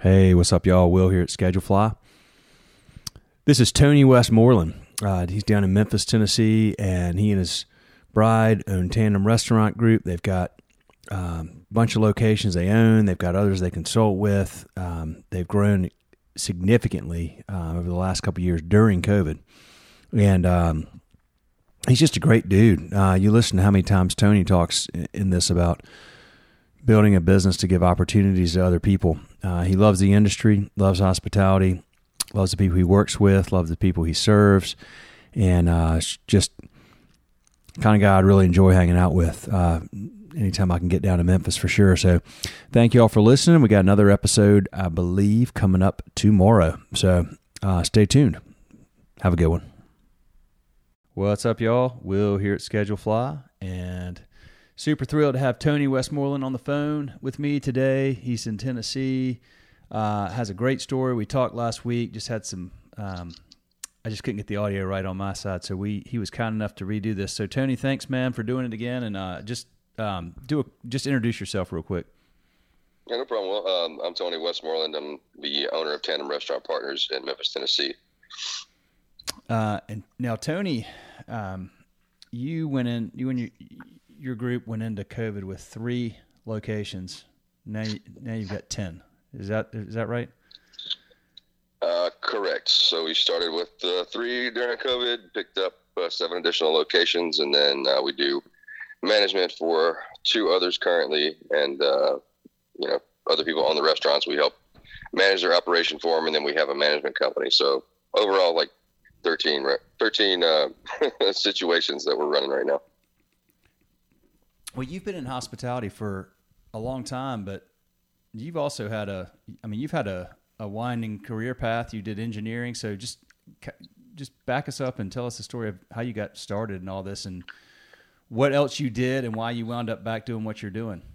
Hey, what's up, y'all? Will here at Schedule Fly. This is Tony Westmoreland. He's down in Memphis, Tennessee, and he and his bride own Tandem Restaurant Group. They've got a bunch of locations they own. They've got others they consult with. They've grown significantly over the last couple of years during COVID. And he's just a great dude. You listen to how many times Tony talks in this about building a business to give opportunities to other people. He loves the industry, loves hospitality, loves the people he works with, loves the people he serves, and just kind of guy I'd really enjoy hanging out with anytime I can get down to Memphis for sure. So thank you all for listening. We got another episode, I believe, coming up tomorrow. So stay tuned. Have a good one. What's up, y'all? Will here at Schedule Fly, and super thrilled to have Tony Westmoreland on the phone with me today. He's in Tennessee, has a great story. We talked last week, just had some, I just couldn't get the audio right on my side, so he was kind enough to redo this. So Tony, thanks, man, for doing it again, and just introduce yourself real quick. Yeah, no problem. Well, I'm Tony Westmoreland. I'm the owner of Tandem Restaurant Partners in Memphis, Tennessee. And now, Tony, you and your group went into COVID with 3 locations. Now you've got 10. Is that right? Correct. So we started with 3 during COVID, picked up 7 additional locations, and then we do management for 2 others currently, and other people own the restaurants. We help manage their operation for them, and then we have a management company. So overall, like 13 situations that we're running right now. Well, you've been in hospitality for a long time, but you've also had a winding career path. You did engineering. So just back us up and tell us the story of how you got started and all this, and what else you did and why you wound up back doing what you're doing.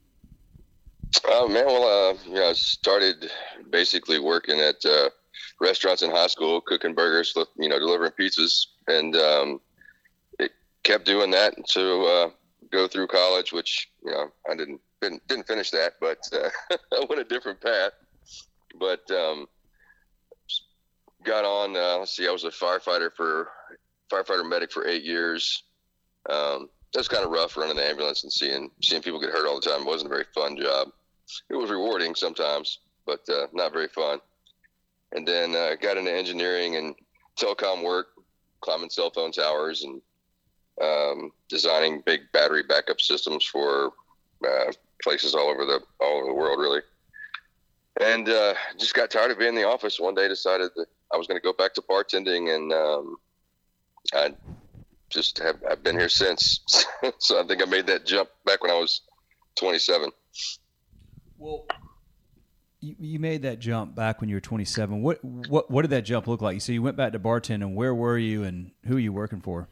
Oh man, well, I started basically working at restaurants in high school, cooking burgers, delivering pizzas, and it kept doing that to go through college, which I didn't finish that, but I went a different path. But got on. I was a firefighter medic for 8 years. That was kind of rough, running the ambulance and seeing people get hurt all the time. It wasn't a very fun job. It was rewarding sometimes, but not very fun. And then got into engineering and telecom work, climbing cell phone towers and designing big battery backup systems for places all over the world, really. And just got tired of being in the office. One day decided that I was going to go back to bartending, and I've been here since. So I think I made that jump back when I was 27. Well, you made that jump back when you were 27. What did that jump look like? So you went back to bartending. Where were you, and who are you working for?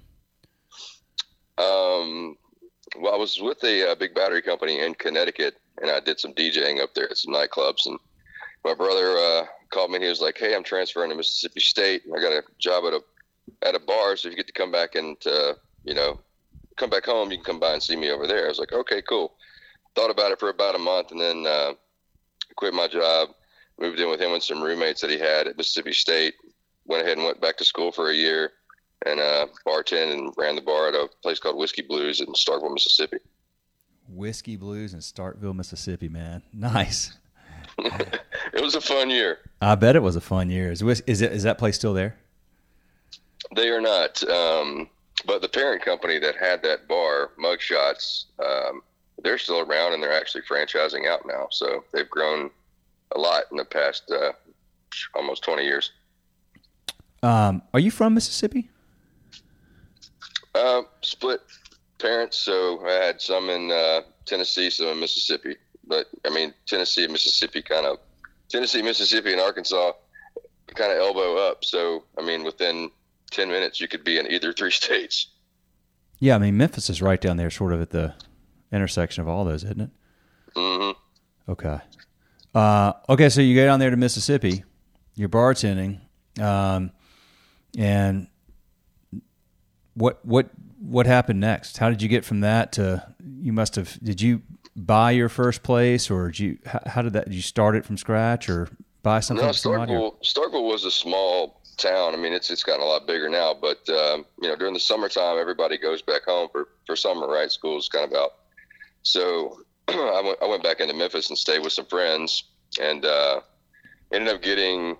Well, I was with a big battery company in Connecticut, and I did some DJing up there at some nightclubs. And my brother called me, and he was like, "Hey, I'm transferring to Mississippi State. I got a job at a bar, so if you get to come back and come back home, you can come by and see me over there." I was like, "Okay, cool." Thought about it for about a month, and then quit my job, moved in with him and some roommates that he had at Mississippi State. Went ahead and went back to school for a year, and bartended and ran the bar at a place called Whiskey Blues in Starkville, Mississippi. Whiskey Blues in Starkville, Mississippi, man. Nice. It was a fun year. I bet it was a fun year. Is that place still there? They are not. But the parent company that had that bar, Mugshots, they're still around, and they're actually franchising out now. So they've grown a lot in the past almost 20 years. Are you from Mississippi? Split parents, so I had some in Tennessee, some in Mississippi. But I mean, Tennessee, Mississippi, and Arkansas kind of elbow up. So I mean, within 10 minutes, you could be in either 3 states. Yeah, I mean, Memphis is right down there, sort of at the intersection of all those, isn't it? Mm-hmm. Okay. Okay, so you go down there to Mississippi, you're bartending, and what happened next? How did you get from that to, did you buy your first place, or how did that? Did you start it from scratch, or buy something? No, from somebody, Starkville was a small town. I mean, it's gotten a lot bigger now, but during the summertime, everybody goes back home for summer, right? School's kind of out. So I went back into Memphis and stayed with some friends, and ended up getting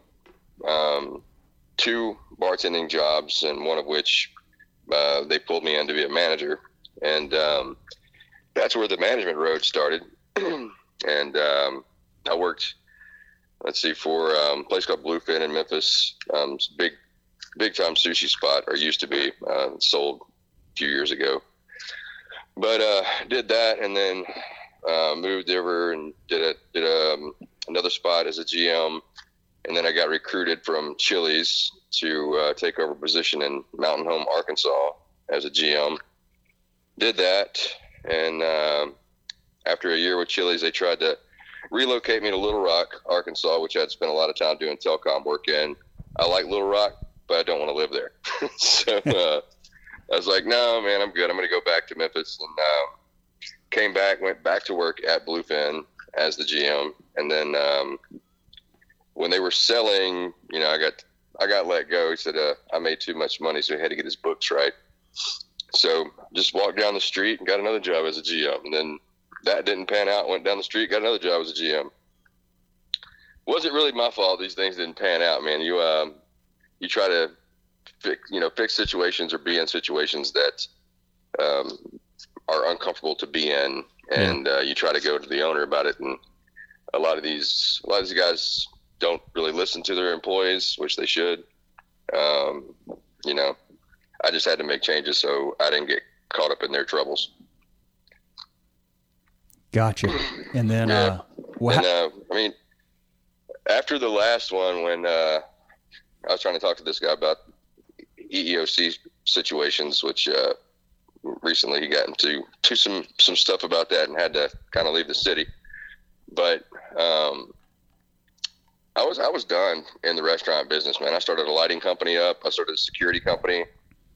2 bartending jobs, and one of which they pulled me in to be a manager, and that's where the management road started. And I worked, for a place called Bluefin in Memphis. It's a big time sushi spot, or used to be. Sold a few years ago, but did that, and then moved over and did another spot as a GM, and then I got recruited from Chili's to take over a position in Mountain Home, Arkansas, as a GM. Did that, and after a year with Chili's, they tried to relocate me to Little Rock, Arkansas, which I'd spent a lot of time doing telecom work in. I like Little Rock, but I don't want to live there. So I was like, no, man, I'm good. I'm going to go back to Memphis. And came back, went back to work at Bluefin as the GM. And then when they were selling, I got let go. He said I made too much money, so he had to get his books right. So just walked down the street and got another job as a GM. And then that didn't pan out. Went down the street, got another job as a GM. Wasn't really my fault. These things didn't pan out, man. You try to fix situations or be in situations that are uncomfortable to be in, and you try to go to the owner about it. And a lot of these guys don't really listen to their employees, which they should. I just had to make changes so I didn't get caught up in their troubles. Gotcha. And then, after the last one, when I was trying to talk to this guy about EEOC situations, which recently he got into some stuff about that and had to kind of leave the city. But I was done in the restaurant business, man. I started a lighting company up. I started a security company.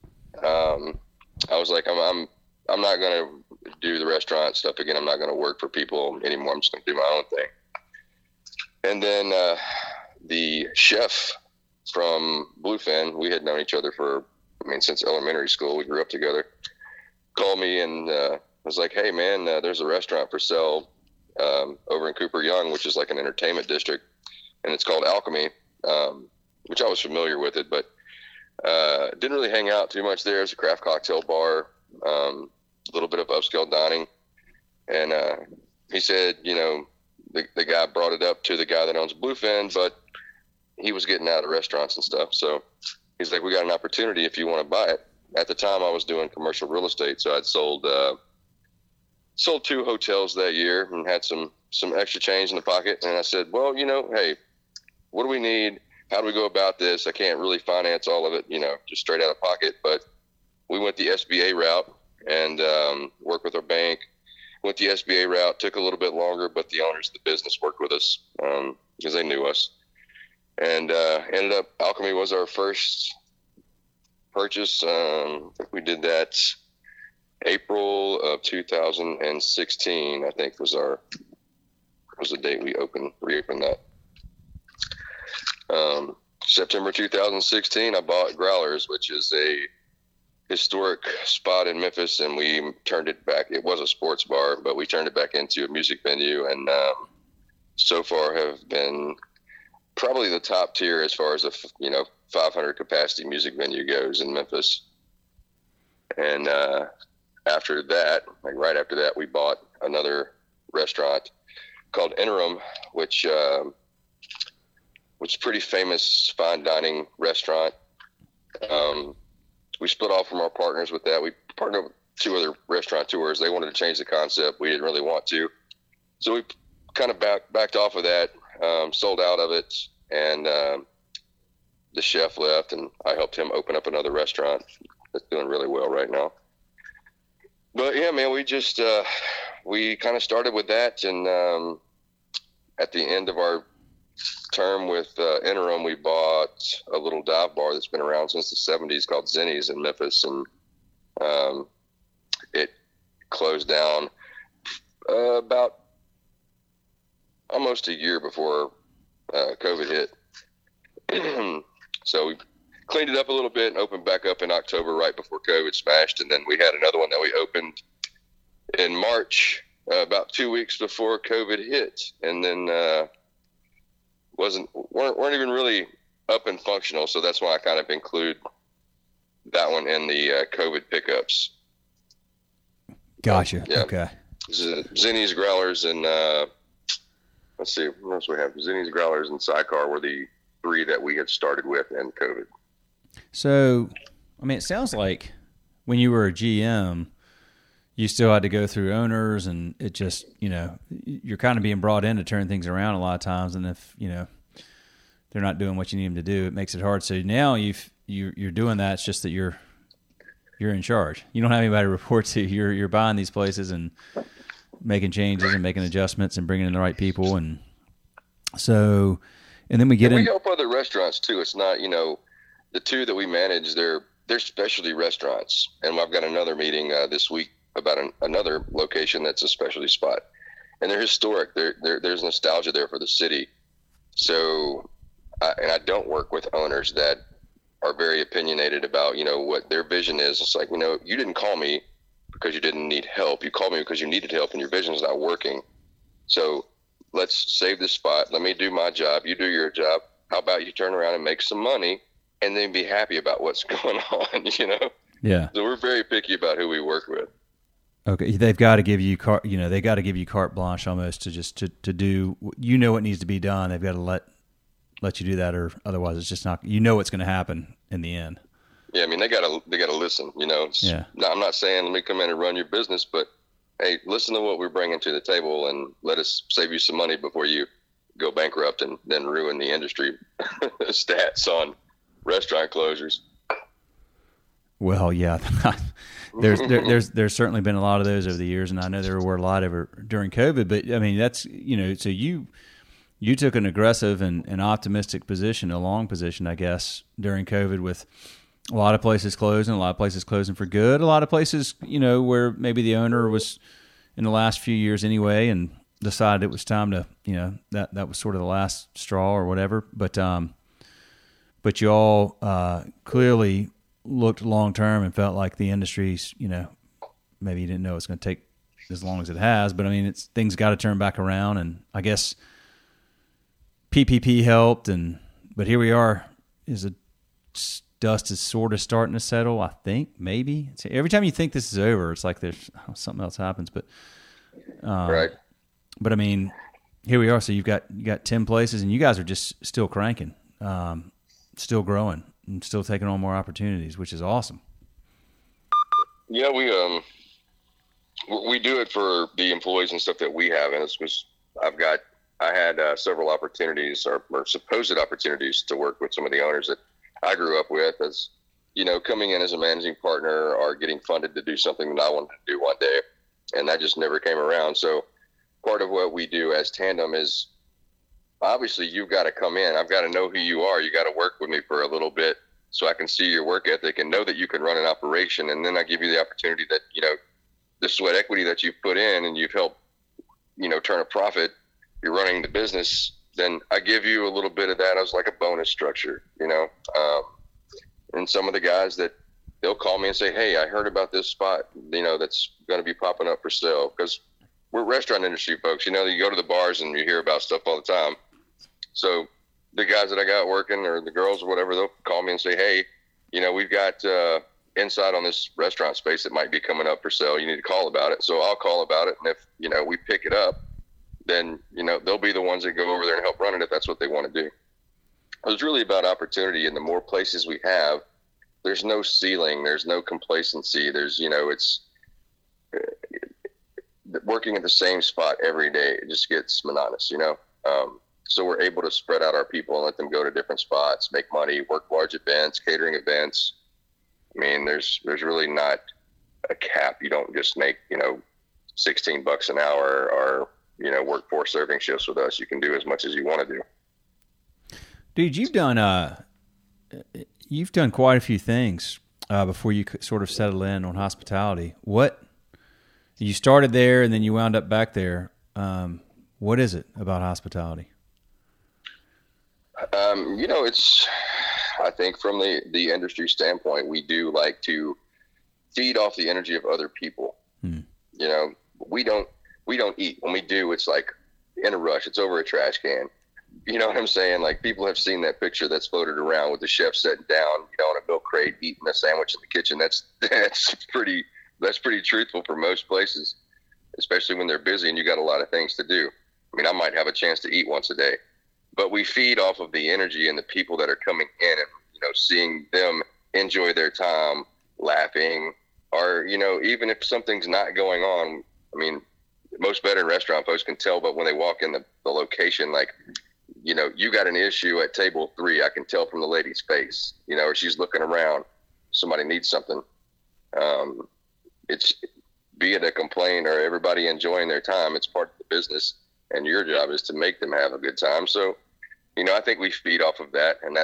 I was like, I'm not going to do the restaurant stuff again. I'm not going to work for people anymore. I'm just going to do my own thing. And then the chef from Bluefin, we had known each other since elementary school. We grew up together. Called me and was like, hey, man, there's a restaurant for sale over in Cooper Young, which is like an entertainment district, and it's called Alchemy, which I was familiar with it, but didn't really hang out too much there. It's a craft cocktail bar, a little bit of upscale dining. And he said, the guy brought it up to the guy that owns Bluefin, but he was getting out of restaurants and stuff. So he's like, we got an opportunity if you want to buy it. At the time I was doing commercial real estate. So I'd sold 2 hotels that year and had some extra change in the pocket. And I said, well, hey, what do we need? How do we go about this? I can't really finance all of it, just straight out of pocket. But we went the SBA route and worked with our bank. Went the SBA route, took a little bit longer, but the owners of the business worked with us because they knew us. And ended up, Alchemy was our first purchase. I think we did that April of 2016, I think was the date we reopened that. September 2016, I bought Growlers, which is a historic spot in Memphis, and we turned it back. It was a sports bar, but we turned it back into a music venue, and so far have been probably the top tier as far as a 500 capacity music venue goes in Memphis. And after that, right after that, we bought another restaurant called Interim, which is a pretty famous fine dining restaurant. We split off from our partners with that. We partnered with 2 other restaurateurs. They wanted to change the concept. We didn't really want to. So we kind of backed off of that, sold out of it, and the chef left, and I helped him open up another restaurant that's doing really well right now. But, yeah, man, we just we kind of started with that, and at the end of our term with Interim, we bought a little dive bar that's been around since the 70s called Zenny's in Memphis, and it closed down About almost a year before COVID hit. So we cleaned it up a little bit and opened back up in October right before COVID smashed. And then we had another one that we opened in March, about 2 weeks before COVID hit. And then weren't even really up and functional. So that's why I kind of include that one in the COVID pickups. Gotcha. Yeah. Okay. Zinnies, Growlers, and let's see, what else we have? Zinnies, Growlers, and Sidecar were the 3 that we had started with in COVID. So, I mean, it sounds like when you were a GM, you still had to go through owners, and it just, you're kind of being brought in to turn things around a lot of times. And if, they're not doing what you need them to do, it makes it hard. So now you're doing that. It's just that you're in charge. You don't have anybody to report to. You're buying these places and making changes and making adjustments and bringing in the right people. And so, and then we get in. We help other restaurants too. It's not, the 2 that we manage, they're specialty restaurants. And I've got another meeting this week about another location that's a specialty spot. And they're historic. There's nostalgia there for the city. So, and I don't work with owners that are very opinionated about, what their vision is. It's like, you didn't call me because you didn't need help. You called me because you needed help and your vision is not working. So let's save this spot. Let me do my job. You do your job. How about you turn around and make some money and then be happy about what's going on, Yeah. So we're very picky about who we work with. Okay. They've got to give you they got to give you carte blanche almost to just to do, what needs to be done. They've got to let you do that, or otherwise it's just not, what's going to happen in the end. Yeah. I mean, they gotta listen, Yeah. Now, I'm not saying let me come in and run your business, but hey, listen to what we're bringing to the table and let us save you some money before you go bankrupt and then ruin the industry stats on restaurant closures. Well, yeah, there's certainly been a lot of those over the years, and I know there were a lot during COVID. But I mean, that's so you took an aggressive and optimistic position, a long position, I guess, during COVID, with a lot of places closing, a lot of places closing for good, a lot of places where maybe the owner was in the last few years anyway, and decided it was time to that was sort of the last straw or whatever. But you all clearly looked long term and felt like the industry's, maybe you didn't know it's going to take as long as it has, but I mean, things got to turn back around, and I guess PPP helped, but here we are. Dust is sort of starting to settle, I think, maybe. Every time you think this is over, it's like there's something else happens, but Right. But I mean, here we are. So you've got 10 places, and you guys are just still cranking, still growing, and still taking on more opportunities, which is awesome. Yeah, we do it for the employees and stuff that we have, and I had several opportunities or supposed opportunities to work with some of the owners that I grew up with, as coming in as a managing partner or getting funded to do something that I wanted to do one day, and that just never came around. So part of what we do as Tandem is, obviously you've got to come in. I've got to know who you are. You got to work with me for a little bit so I can see your work ethic and know that you can run an operation. And then I give you the opportunity that, the sweat equity that you've put in and you've helped, turn a profit, you're running the business, then I give you a little bit of that as like a bonus structure, and some of the guys that they'll call me and say, hey, I heard about this spot, that's going to be popping up for sale. Because we're restaurant industry folks, you go to the bars and you hear about stuff all the time. So the guys that I got working, or the girls or whatever, they'll call me and say, hey, we've got insight on this restaurant space that might be coming up for sale. You need to call about it. So I'll call about it. And if, we pick it up, then, they'll be the ones that go over there and help run it if that's what they want to do. It was really about opportunity, and the more places we have, there's no ceiling, there's no complacency. There's, it's working at the same spot every day. It just gets monotonous, so we're able to spread out our people and let them go to different spots, make money, work large events, catering events. I mean, there's really not a cap. You don't just make, $16 an hour or, work 4 serving shifts with us. You can do as much as you want to do. Dude, you've done quite a few things before you sort of settle in on hospitality. What, You started there and then you wound up back there. What is it about hospitality? It's, I think from the industry standpoint, we do like to feed off the energy of other people. We don't eat. When we do, it's like in a rush. It's over a trash can. You know what I'm saying? Like, people have seen that picture that's floated around with the chef sitting down, on a milk crate, eating a sandwich in the kitchen. That's pretty truthful for most places, especially when they're busy and you got a lot of things to do. I mean, I might have a chance to eat once a day, but we feed off of the energy and the people that are coming in and, seeing them enjoy their time, laughing, or, even if something's not going on. I mean, most veteran restaurant folks can tell, but when they walk in the location, like, you got an issue at table 3, I can tell from the lady's face, or she's looking around, somebody needs something. It's, be it a complaint or everybody enjoying their time, it's part of the business, and your job is to make them have a good time. So, I think we feed off of that, and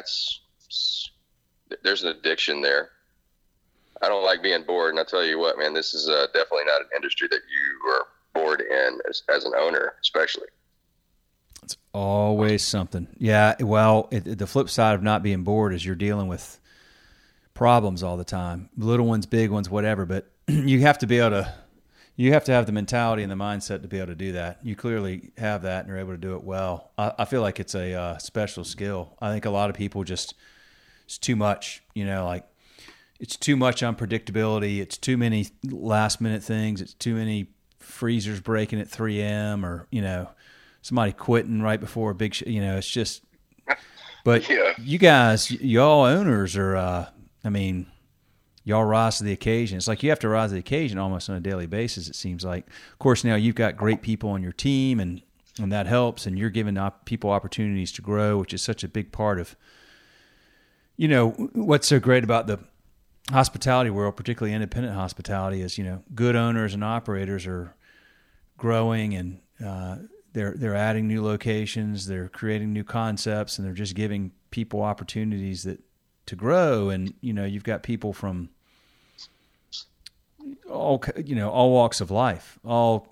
there's an addiction there. I don't like being bored, and I tell you what, man, this is definitely not an industry that you are bored in as an owner, especially. It's always something. Yeah, well, the flip side of not being bored is you're dealing with problems all the time, little ones, big ones, whatever, but you have to have the mentality and the mindset to be able to do that. You clearly have that and you're able to do it well. I feel like it's a special skill. I think a lot of people it's too much, like it's too much unpredictability. It's too many last minute things. It's too many freezers breaking at 3 a.m. or, somebody quitting right before a big it's just, but yeah. You guys, y'all owners are, y'all rise to the occasion. It's like you have to rise to the occasion almost on a daily basis, it seems like. Of course, now you've got great people on your team, and that helps, and you're giving people opportunities to grow, which is such a big part of, what's so great about the hospitality world, particularly independent hospitality, is, good owners and operators are growing, and they're adding new locations, they're creating new concepts, and they're just giving people opportunities to grow. And, you've got people from all walks of life, all,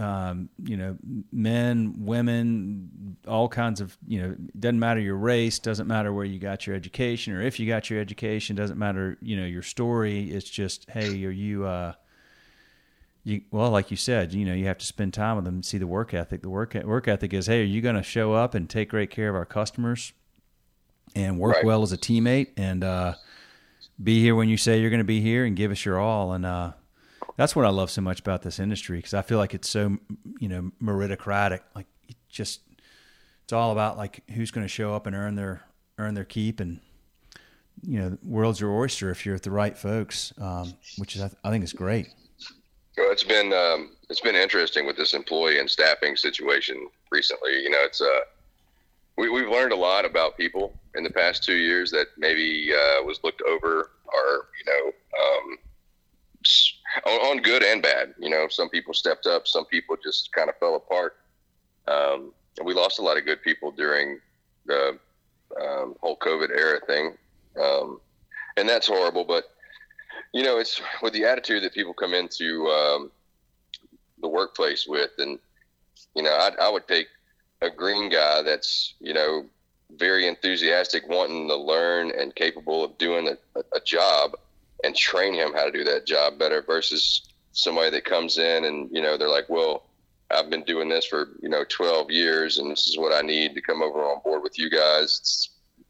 men, women, all kinds of, doesn't matter your race, doesn't matter where you got your education, or if you got your education, doesn't matter, your story. It's just, hey, are you, well, like you said, you have to spend time with them and see the work ethic. The work ethic is, hey, are you going to show up and take great care of our customers and work right. well as a teammate, and be here when you say you're going to be here, and give us your all? And that's what I love so much about this industry, because I feel like it's so, meritocratic. Like, it's all about like who's going to show up and earn their keep, and the world's your oyster if you're with the right folks, which is I think is great. Well, it's been interesting with this employee and staffing situation recently. It's we've learned a lot about people in the past 2 years that maybe was looked over, or on good and bad. Some people stepped up, some people just kind of fell apart. And we lost a lot of good people during the whole COVID era thing, and that's horrible. But it's with the attitude that people come into the workplace with, and I would take a green guy that's very enthusiastic, wanting to learn and capable of doing a job, and train him how to do that job better, versus somebody that comes in and they're like, well, I've been doing this for 12 years, and this is what I need to come over on board with you guys.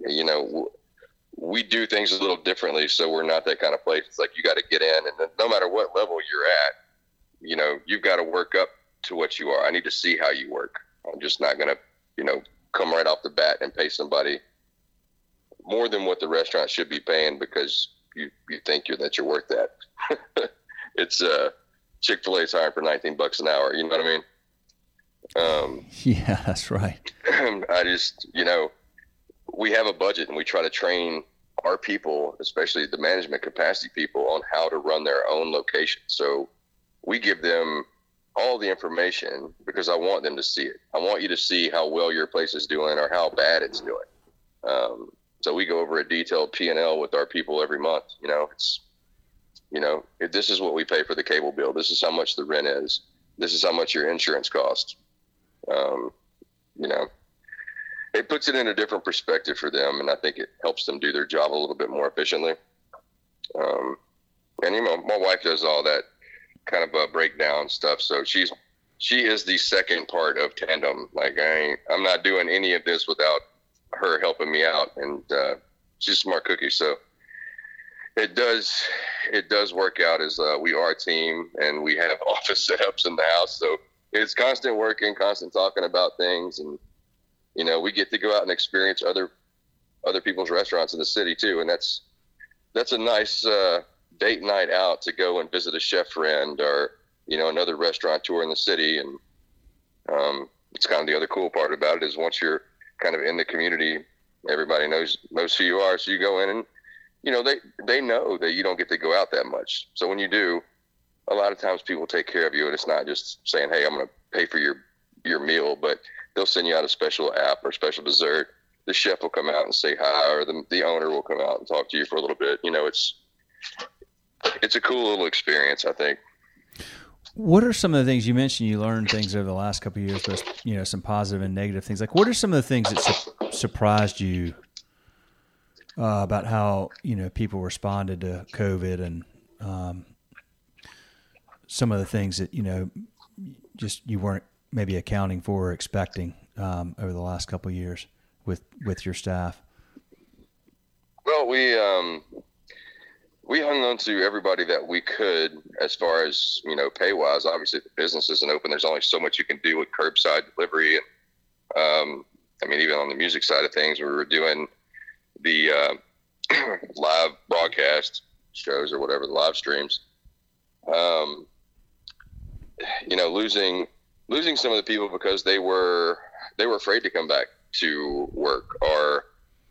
We do things a little differently, so we're not that kind of place. It's like, you got to get in, and no matter what level you're at, you've got to work up to what you are. I need to see how you work. I'm just not going to, come right off the bat and pay somebody more than what the restaurant should be paying because you think that you're worth that. It's Chick-fil-A's hiring for $19 an hour. You know what I mean? Yeah, that's right. I just, we have a budget, and we try to train our people, especially the management capacity people, on how to run their own location. So we give them all the information because I want them to see it. I want you to see how well your place is doing or how bad it's doing. So we go over a detailed P&L with our people every month. It's if this is what we pay for the cable bill. This is how much the rent is. This is how much your insurance costs. It puts it in a different perspective for them, and I think it helps them do their job a little bit more efficiently. My wife does all that kind of breakdown stuff, so she is the second part of Tandem. Like I'm not doing any of this without her helping me out, and she's a smart cookie. So it does work out as we are a team, and we have office setups in the house. So it's constant working, constant talking about things, and we get to go out and experience other people's restaurants in the city too, and that's a nice date night out to go and visit a chef friend or another restaurateur in the city. And it's kind of the other cool part about it is once you're kind of in the community, everybody knows who you are. So you go in and they know that you don't get to go out that much. So when you do, a lot of times people take care of you, and it's not just saying, hey, I'm going to pay for your meal, but they'll send you out a special app or special dessert. The chef will come out and say hi, or the owner will come out and talk to you for a little bit. It's a cool little experience, I think. What are some of the things you mentioned? You learned things over the last couple of years, but some positive and negative things. Like, what are some of the things that surprised you about how people responded to COVID, and some of the things that just you weren't maybe accounting for or expecting over the last couple of years with your staff? Well, we hung on to everybody that we could as far as, pay wise. Obviously, if the business isn't open, there's only so much you can do with curbside delivery. And even on the music side of things, we were doing the live broadcast shows or whatever, the live streams. Losing some of the people because they were afraid to come back to work, or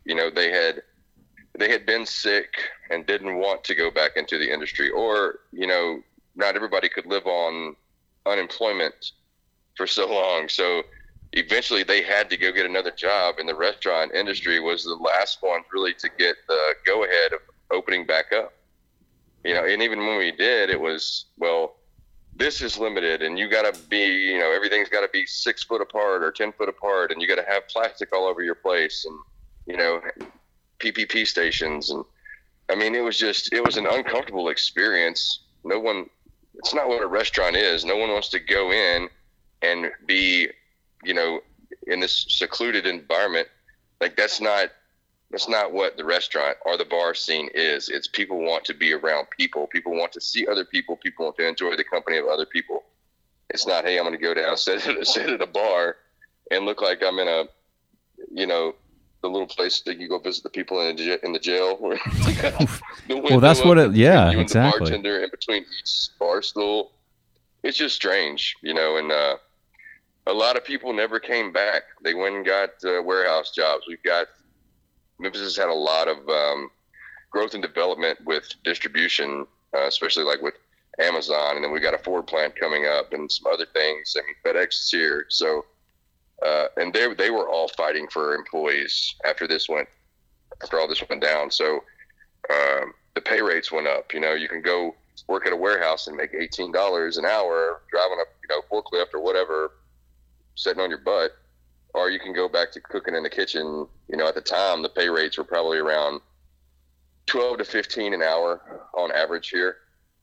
they had been sick and didn't want to go back into the industry, or not everybody could live on unemployment for so long, so eventually they had to go get another job, and the restaurant industry was the last one really to get the go ahead of opening back up. And even when we did, it was, well, this is limited, and you got to be, everything's got to be 6 foot apart or 10 foot apart, and you got to have plastic all over your place, and PPP stations. And it was an uncomfortable experience. It's not what a restaurant is. No one wants to go in and be, in this secluded environment. Like that's not what the restaurant or the bar scene is. It's people want to be around people. People want to see other people. People want to enjoy the company of other people. It's not, hey, I'm going to go down, sit at a bar and look like I'm in a, the little place that you go visit the people in the jail. Well, that's what it, yeah, you exactly. And the bartender in between each bar stool. It's just strange, and a lot of people never came back. They went and got warehouse jobs. Memphis has had a lot of growth and development with distribution, especially like with Amazon. And then we got a Ford plant coming up and some other things. FedEx is here. So, and they were all fighting for employees after all this went down. So the pay rates went up. You can go work at a warehouse and make $18 an hour driving a forklift or whatever, sitting on your butt. Or you can go back to cooking in the kitchen. At the time, the pay rates were probably around 12 to 15 an hour on average here.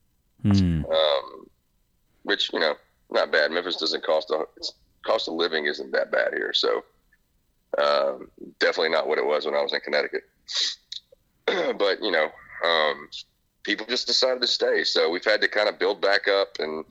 Which, not bad. Memphis doesn't cost of living isn't that bad here. So, definitely not what it was when I was in Connecticut. But, people just decided to stay. So we've had to kind of build back up, and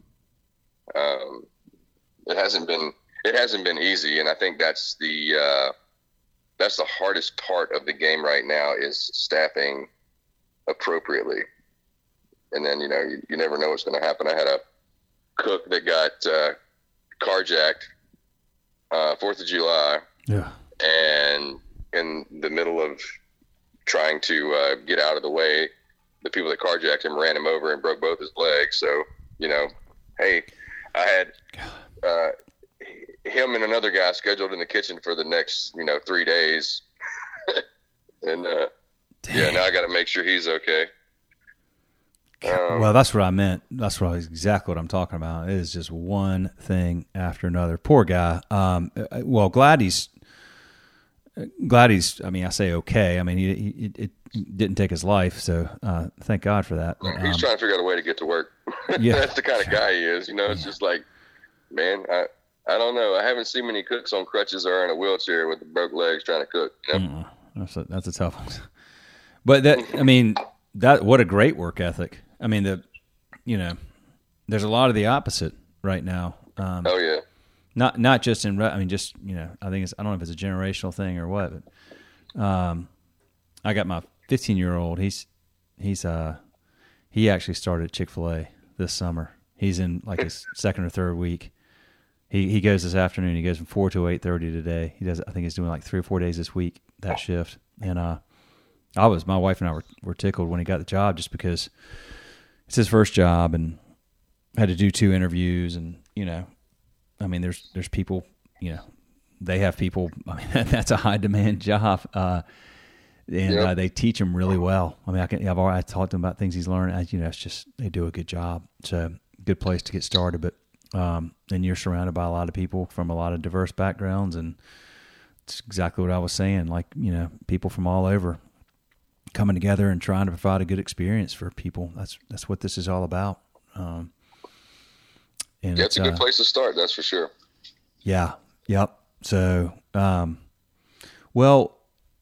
it hasn't been easy. And I think that's the hardest part of the game right now is staffing appropriately. And then, you never know what's going to happen. I had a cook that got carjacked 4th of July. Yeah. And in the middle of trying to get out of the way, the people that carjacked him ran him over and broke both his legs. So, hey, I had him and another guy scheduled in the kitchen for the next, 3 days. And, now I got to make sure he's okay. Well, that's what I meant. That's exactly what I'm talking about. It is just one thing after another. Poor guy. Well, glad he's. I mean, I say okay. I mean, it didn't take his life, so thank God for that. But, he's trying to figure out a way to get to work. Yeah, that's the kind of guy he is. It's just like, man, I don't know. I haven't seen many cooks on crutches or in a wheelchair with broke legs trying to cook. That's a tough one. But what a great work ethic. I mean, there's a lot of the opposite right now. Oh yeah. Not just in. I mean, just I think I don't know if it's a generational thing or what. But I got my 15-year-old. He actually started Chick-fil-A this summer. He's in like his second or third week. He goes this afternoon. He goes from 4 to 8:30 today. He does. I think he's doing like 3 or 4 days this week, that shift. And my wife and I were tickled when he got the job, just because it's his first job and had to do 2 interviews. And I mean, there's people, they have people. I mean, that's a high demand job. And they teach him really well. I mean, I've already talked to him about things he's learned. It's just they do a good job. It's a good place to get started. But then you're surrounded by a lot of people from a lot of diverse backgrounds, and it's exactly what I was saying. Like people from all over coming together and trying to provide a good experience for people. That's what this is all about. And it's a good place to start. That's for sure. Yeah. Yep. So, well.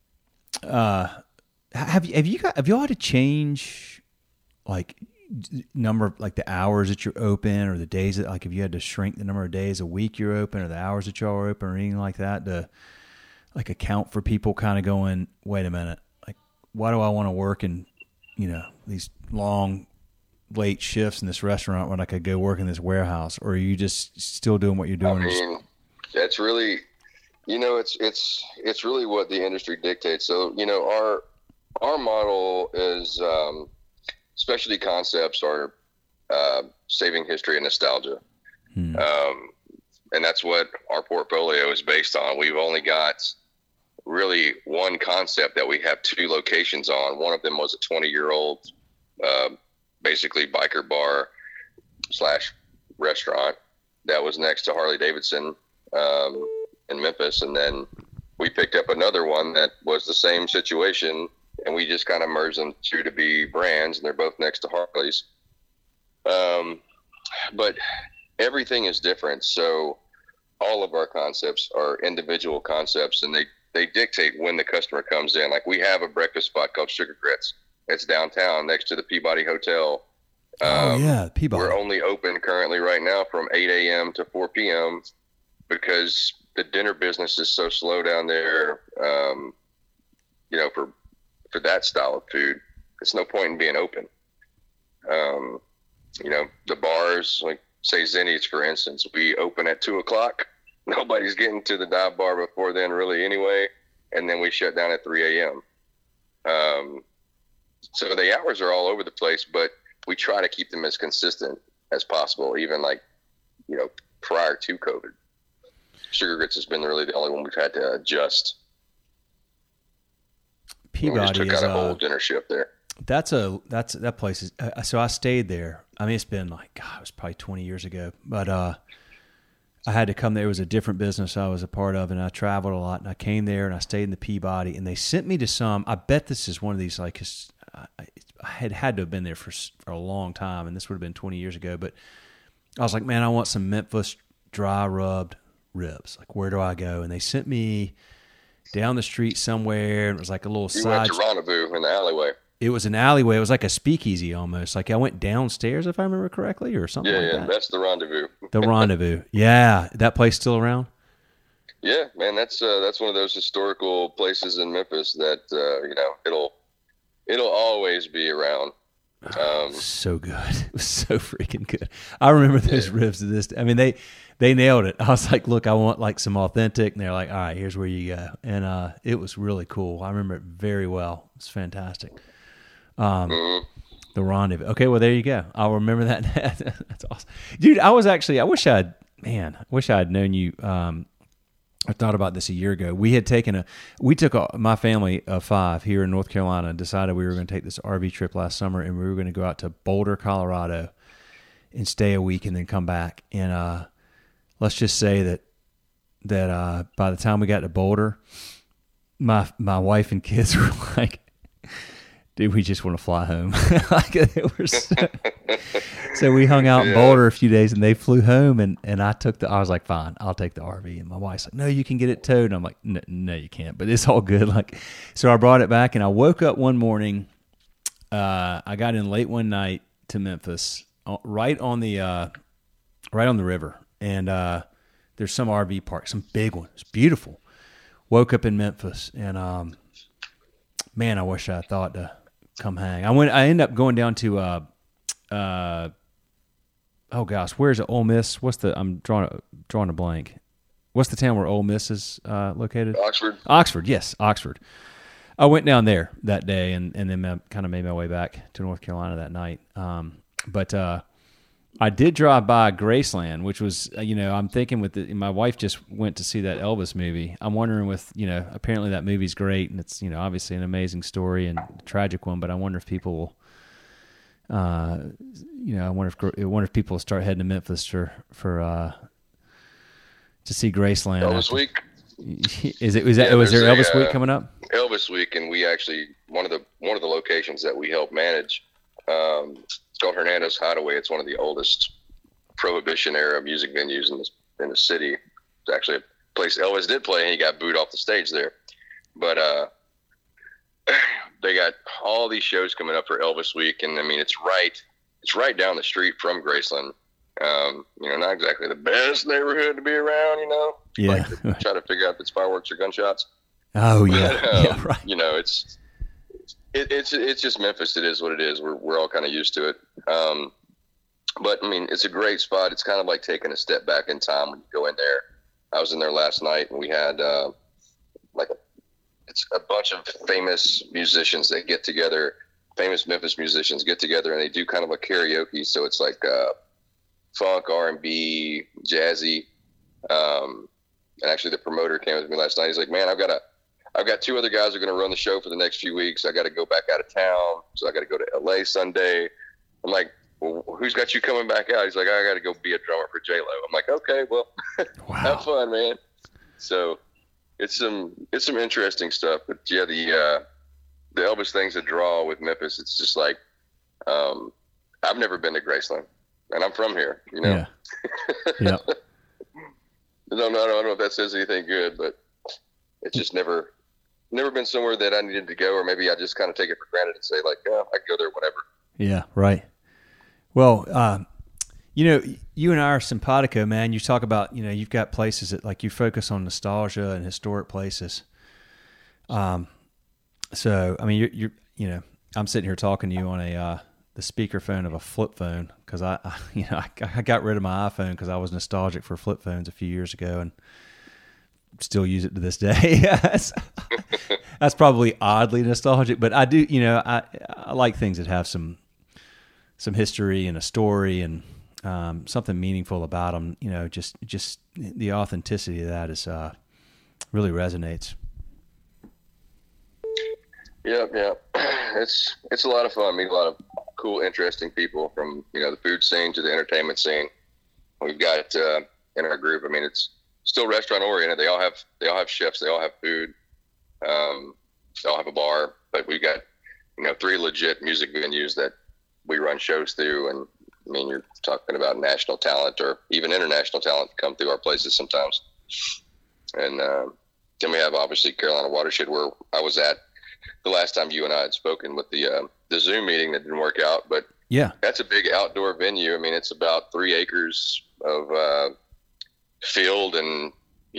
Have you had to change like number, like the hours that you're open, or the days that, like, if you had to shrink the number of days a week you're open, or the hours that y'all are open, or anything like that, to like account for people kind of going, wait a minute, like, why do I want to work in these long late shifts in this restaurant when I could go work in this warehouse? Or are you just still doing what you're doing? I mean, that's really, it's really what the industry dictates. So, our model is, specialty concepts are, saving history and nostalgia. And that's what our portfolio is based on. We've only got really one concept that we have 2 locations on. One of them was a 20-year-old, basically biker bar / restaurant that was next to Harley Davidson, in Memphis. And then we picked up another one that was the same situation, and we just kind of merged them 2 to be brands, and they're both next to Harley's. But everything is different. So all of our concepts are individual concepts, and they dictate when the customer comes in. Like, we have a breakfast spot called Sugar Grits. It's downtown next to the Peabody Hotel. Peabody. We're only open currently right now from 8 a.m. to 4 p.m. because the dinner business is so slow down there. For that style of food, it's no point in being open. The bars, like say Zenny's, for instance, we open at 2:00. Nobody's getting to the dive bar before then, really, anyway. And then we shut down at 3 a.m. So the hours are all over the place, but we try to keep them as consistent as possible, even prior to COVID. Sugar Grits has been really the only one we've had to adjust. Peabody we just took is out a whole dinner shift there. That place is. So I stayed there. I mean, it's been like, God, it was probably 20 years ago. But I had to come there. It was a different business I was a part of, and I traveled a lot. And I came there, and I stayed in the Peabody, and they sent me to some. I bet this is one of these, like, I had to have been there for a long time, and this would have been 20 years ago. But I was like, man, I want some Memphis dry rubbed ribs. Like, where do I go? And they sent me down the street somewhere, and it was like a little You went to Rendezvous in the alleyway. It was an alleyway. It was like a speakeasy almost. Like, I went downstairs, if I remember correctly, or something like that. Yeah, that's the Rendezvous. The Rendezvous. Yeah. That place still around? Yeah, man, that's one of those historical places in Memphis that, it'll always be around. So good. It was so freaking good. I remember those ribs to this. I mean, they nailed it. I was like, look, I want like some authentic. And they're like, all right, here's where you go. And it was really cool. I remember it very well. It's fantastic. The Rendezvous. Okay, well, there you go. I'll remember that. That's awesome. Dude, I wish I had known you I thought about this a year ago. My family of 5 here in North Carolina decided we were going to take this RV trip last summer, and we were going to go out to Boulder, Colorado, and stay a week and then come back. And let's just say that by the time we got to Boulder, my wife and kids were like, dude, we just want to fly home. So we hung out in Boulder a few days, and they flew home, and I was like, fine, I'll take the RV. And my wife's like, no, you can get it towed. And I'm like, no, you can't, but it's all good. So I brought it back, and I woke up one morning. I got in late one night to Memphis, right on the river. And there's some RV park, some big one. It's beautiful. Woke up in Memphis, and man, I wish I thought to come hang. I ended up going down to oh gosh, where's it? Ole Miss? I'm drawing a blank. What's the town where Ole Miss is located? Oxford, yes, Oxford. I went down there that day, and then kind of made my way back to North Carolina that night. But I did drive by Graceland, which was, I'm thinking my wife just went to see that Elvis movie. I'm wondering apparently that movie's great, and it's, obviously an amazing story and a tragic one, but I wonder if people will, I wonder if people will start heading to Memphis to see Graceland. Elvis Week. Was there Elvis Week coming up? Elvis Week, and we actually, one of the locations that we help manage, it's called Hernando's Hideaway. It's one of the oldest Prohibition era music venues in the city. It's actually a place Elvis did play, and he got booed off the stage there. But they got all these shows coming up for Elvis Week, and I mean it's right down the street from Graceland. Not exactly the best neighborhood to be around. Yeah. Try to figure out if it's fireworks or gunshots. Oh yeah, But, yeah, right. It's just Memphis. It is what it is. We're all kind of used to it. But I mean, it's a great spot. It's kind of like taking a step back in time when you go in there. I was in there last night, and we had it's a bunch of famous musicians that get together. Famous Memphis musicians get together, and they do kind of a karaoke. So it's like funk, R&B, jazzy. And actually, the promoter came with me last night. He's like, "Man, I've got 2 other guys who are going to run the show for the next few weeks. I got to go back out of town, so I got to go to LA Sunday." I'm like, "Well, who's got you coming back out?" He's like, "I got to go be a drummer for J-Lo." I'm like, "Okay, well, wow. Have fun, man." So it's some interesting stuff. But yeah, the Elvis thing's a draw with Memphis. It's just like I've never been to Graceland, and I'm from here. Yeah. Yeah. I don't know if that says anything good, but it's just never been somewhere that I needed to go, or maybe I just kind of take it for granted and say like, I can go there whenever. Yeah, right. Well, you and I are simpatico, man. You talk about, you've got places that like you focus on nostalgia and historic places. So I mean, you're I'm sitting here talking to you on the speakerphone of a flip phone because I got rid of my iPhone because I was nostalgic for flip phones a few years ago and still use it to this day. That's probably oddly nostalgic, but I do, I like things that have some history and a story and something meaningful about them. Just the authenticity of that is really resonates. Yeah. It's a lot of fun. Meet a lot of cool, interesting people from the food scene to the entertainment scene. We've got in our group. I mean, it's still restaurant oriented. They all have chefs. They all have food. They all have a bar. But we've got 3 legit music venues that we run shows through. And I mean, you're talking about national talent or even international talent come through our places sometimes. And then we have obviously Carolina Watershed, where I was at the last time you and I had spoken with the Zoom meeting that didn't work out, but yeah, that's a big outdoor venue. I mean, it's about 3 acres of field and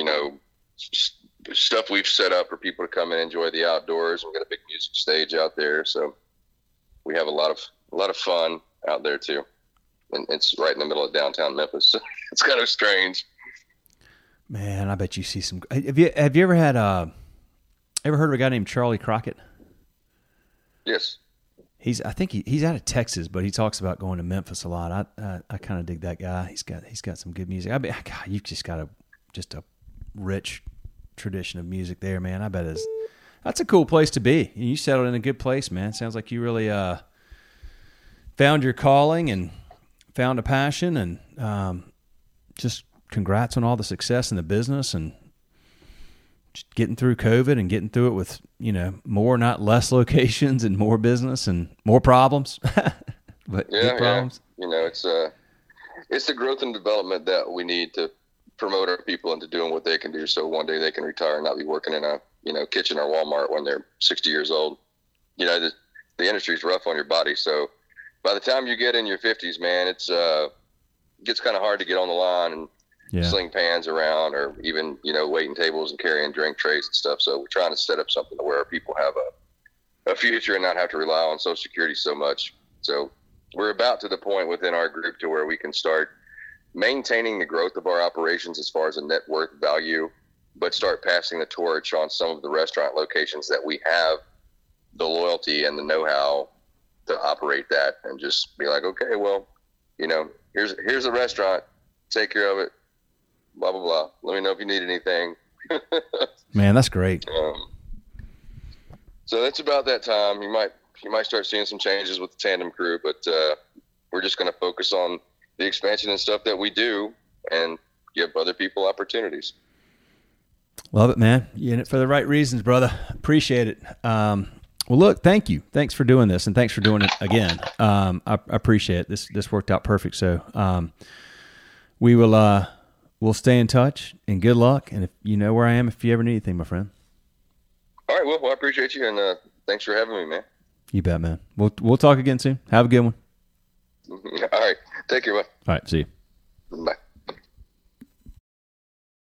stuff we've set up for people to come and enjoy the outdoors. We've got a big music stage out there, so we have a lot of fun out there too. And it's right in the middle of downtown Memphis. So it's kind of strange. Man, I bet you see some. Have you ever had ever heard of a guy named Charlie Crockett? Yes. I think he's out of Texas, but he talks about going to Memphis a lot. I kind of dig that guy. He's got some good music. God, you've just got a rich tradition of music there, man. I bet that's a cool place to be. You settled in a good place, man. Sounds like you really found your calling and found a passion, and just congrats on all the success in the business and just getting through COVID and getting through it with, more, not less locations and more business and more problems, but good problems. It's the growth and development that we need to promote our people into doing what they can do. So one day they can retire and not be working in a, kitchen or Walmart when they're 60 years old. The industry's rough on your body. So by the time you get in your 50s, man, it gets kind of hard to get on the line and sling pans around, or even, waiting tables and carrying drink trays and stuff. So we're trying to set up something to where our people have a future and not have to rely on Social Security so much. So we're about to the point within our group to where we can start maintaining the growth of our operations as far as a net worth value, but start passing the torch on some of the restaurant locations that we have the loyalty and the know-how to operate that, and just be like, okay, well, here's a restaurant, take care of it, blah, blah, blah. Let me know if you need anything. Man, that's great. So that's about that time. You might start seeing some changes with the Tandem crew, but we're just going to focus on the expansion and stuff that we do and give other people opportunities. Love it, man. You're in it for the right reasons, brother. Appreciate it. Well, look, thank you. Thanks for doing this, and thanks for doing it again. I appreciate it. This worked out perfect. So we will we'll stay in touch, and good luck. And if you know where I am, if you ever need anything, my friend. All right. Well, I appreciate you, and thanks for having me, man. You bet, man. We'll talk again soon. Have a good one. All right. Take care, bud. All right. See you. Bye.